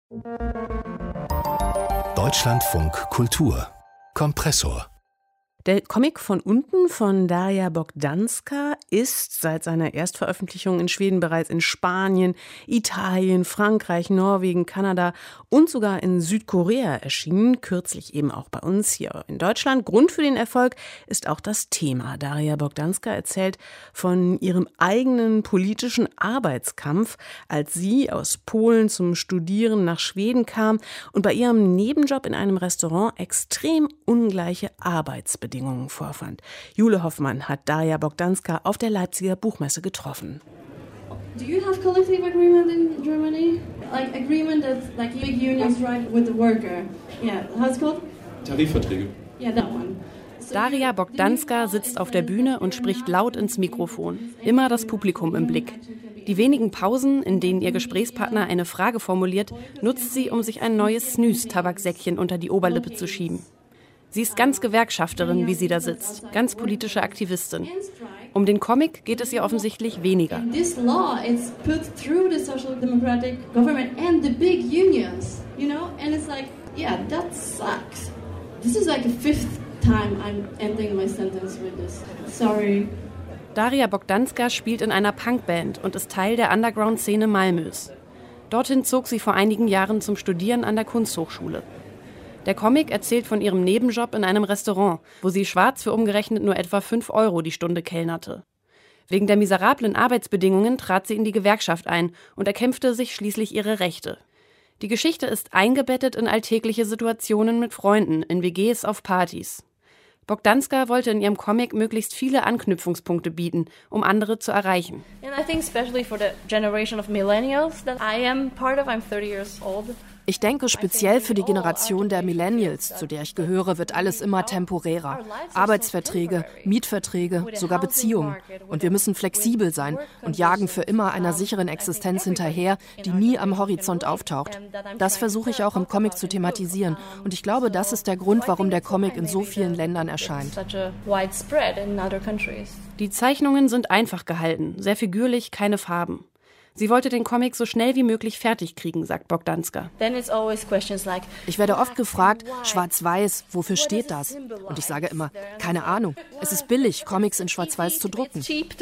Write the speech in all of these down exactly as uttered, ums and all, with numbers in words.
Deutschlandfunk Kultur Kompressor. Der Comic von unten von Daria Bogdanska ist seit seiner Erstveröffentlichung in Schweden bereits in Spanien, Italien, Frankreich, Norwegen, Kanada und sogar in Südkorea erschienen, kürzlich eben auch bei uns hier in Deutschland. Grund für den Erfolg ist auch das Thema. Daria Bogdanska erzählt von ihrem eigenen politischen Arbeitskampf, als sie aus Polen zum Studieren nach Schweden kam und bei ihrem Nebenjob in einem Restaurant extrem ungleiche Arbeitsbedingungen vorfand. Jule Hoffmann hat Daria Bogdanska auf der Leipziger Buchmesse getroffen. Do you have collective agreement in Germany? Like agreement that like big unions write with the worker. Yeah, how's it called? Tarifverträge. Yeah, that one. Daria Bogdanska sitzt auf der Bühne und spricht laut ins Mikrofon. Immer das Publikum im Blick. Die wenigen Pausen, in denen ihr Gesprächspartner eine Frage formuliert, nutzt sie, um sich ein neues Snus-Tabaksäckchen unter die Oberlippe zu schieben. Sie ist ganz Gewerkschafterin, wie sie da sitzt, ganz politische Aktivistin. Um den Comic geht es ihr offensichtlich weniger. This law is put through the social democratic government and the big unions, you know, and it's like, yeah, that sucks. This is like the fifth time I'm ending my sentence with this. Sorry. Daria Bogdanska spielt in einer Punkband und ist Teil der Underground-Szene Malmös. Dorthin zog sie vor einigen Jahren zum Studieren an der Kunsthochschule. Der Comic erzählt von ihrem Nebenjob in einem Restaurant, wo sie schwarz für umgerechnet nur etwa fünf Euro die Stunde kellnerte. Wegen der miserablen Arbeitsbedingungen trat sie in die Gewerkschaft ein und erkämpfte sich schließlich ihre Rechte. Die Geschichte ist eingebettet in alltägliche Situationen mit Freunden, in W Gs, auf Partys. Bogdanska wollte in ihrem Comic möglichst viele Anknüpfungspunkte bieten, um andere zu erreichen. And I think especially for the generation of millennials that I am part of, I'm thirty years old. Ich denke, speziell für die Generation der Millennials, zu der ich gehöre, wird alles immer temporärer. Arbeitsverträge, Mietverträge, sogar Beziehungen. Und wir müssen flexibel sein und jagen für immer einer sicheren Existenz hinterher, die nie am Horizont auftaucht. Das versuche ich auch im Comic zu thematisieren. Und ich glaube, das ist der Grund, warum der Comic in so vielen Ländern erscheint. Die Zeichnungen sind einfach gehalten, sehr figürlich, keine Farben. Sie wollte den Comic so schnell wie möglich fertig kriegen, sagt Bogdanska. Ich werde oft gefragt, schwarz-weiß, wofür steht das? Und ich sage immer, keine Ahnung, es ist billig, Comics in schwarz-weiß zu drucken.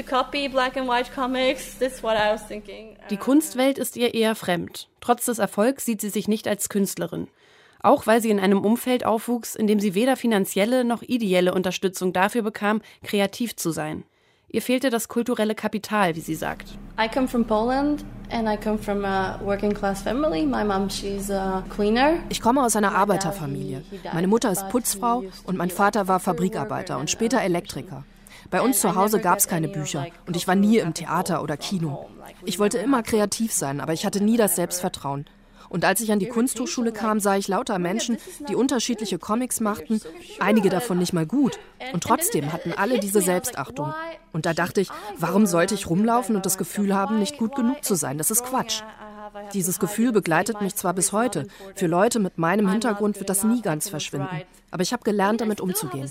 Die Kunstwelt ist ihr eher fremd. Trotz des Erfolgs sieht sie sich nicht als Künstlerin. Auch weil sie in einem Umfeld aufwuchs, in dem sie weder finanzielle noch ideelle Unterstützung dafür bekam, kreativ zu sein. Ihr fehlte das kulturelle Kapital, wie sie sagt. I come from Poland and I come from a working class family. My mom, she's a cleaner. Ich komme aus einer Arbeiterfamilie. Meine Mutter ist Putzfrau und mein Vater war Fabrikarbeiter und später Elektriker. Bei uns zu Hause gab es keine Bücher und ich war nie im Theater oder Kino. Ich wollte immer kreativ sein, aber ich hatte nie das Selbstvertrauen. Und als ich an die Kunsthochschule kam, sah ich lauter Menschen, die unterschiedliche Comics machten, einige davon nicht mal gut. Und trotzdem hatten alle diese Selbstachtung. Und da dachte ich, warum sollte ich rumlaufen und das Gefühl haben, nicht gut genug zu sein? Das ist Quatsch. Dieses Gefühl begleitet mich zwar bis heute. Für Leute mit meinem Hintergrund wird das nie ganz verschwinden. Aber ich habe gelernt, damit umzugehen.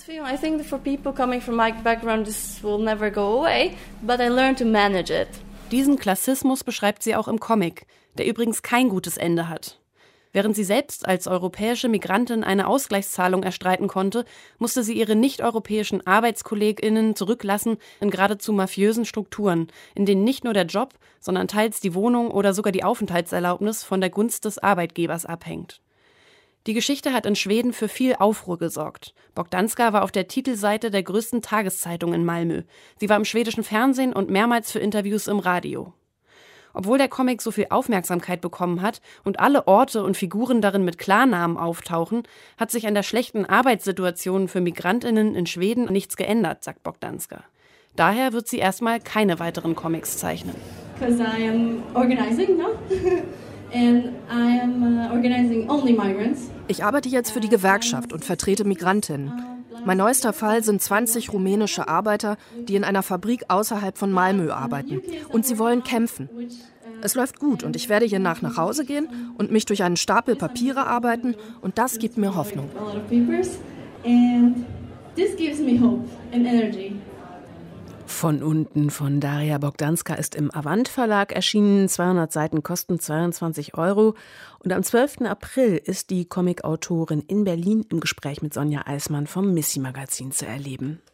Diesen Klassismus beschreibt sie auch im Comic, der übrigens kein gutes Ende hat. Während sie selbst als europäische Migrantin eine Ausgleichszahlung erstreiten konnte, musste sie ihre nicht-europäischen ArbeitskollegInnen zurücklassen in geradezu mafiösen Strukturen, in denen nicht nur der Job, sondern teils die Wohnung oder sogar die Aufenthaltserlaubnis von der Gunst des Arbeitgebers abhängt. Die Geschichte hat in Schweden für viel Aufruhr gesorgt. Bogdanska war auf der Titelseite der größten Tageszeitung in Malmö. Sie war im schwedischen Fernsehen und mehrmals für Interviews im Radio. Obwohl der Comic so viel Aufmerksamkeit bekommen hat und alle Orte und Figuren darin mit Klarnamen auftauchen, hat sich an der schlechten Arbeitssituation für MigrantInnen in Schweden nichts geändert, sagt Bogdanska. Daher wird sie erstmal keine weiteren Comics zeichnen. Because I am organizing, no? And I am uh, organizing only migrants. Ich arbeite jetzt für die Gewerkschaft und vertrete Migrantinnen. Mein neuester Fall sind zwanzig rumänische Arbeiter, die in einer Fabrik außerhalb von Malmö arbeiten. Und sie wollen kämpfen. Es läuft gut und ich werde hier nach nach Hause gehen und mich durch einen Stapel Papiere arbeiten. Und das gibt mir Hoffnung. Von unten von Daria Bogdanska ist im Avant Verlag erschienen. zweihundert Seiten kosten zweiundzwanzig Euro. Und am zwölften April ist die Comicautorin in Berlin im Gespräch mit Sonja Eismann vom Missy Magazin zu erleben.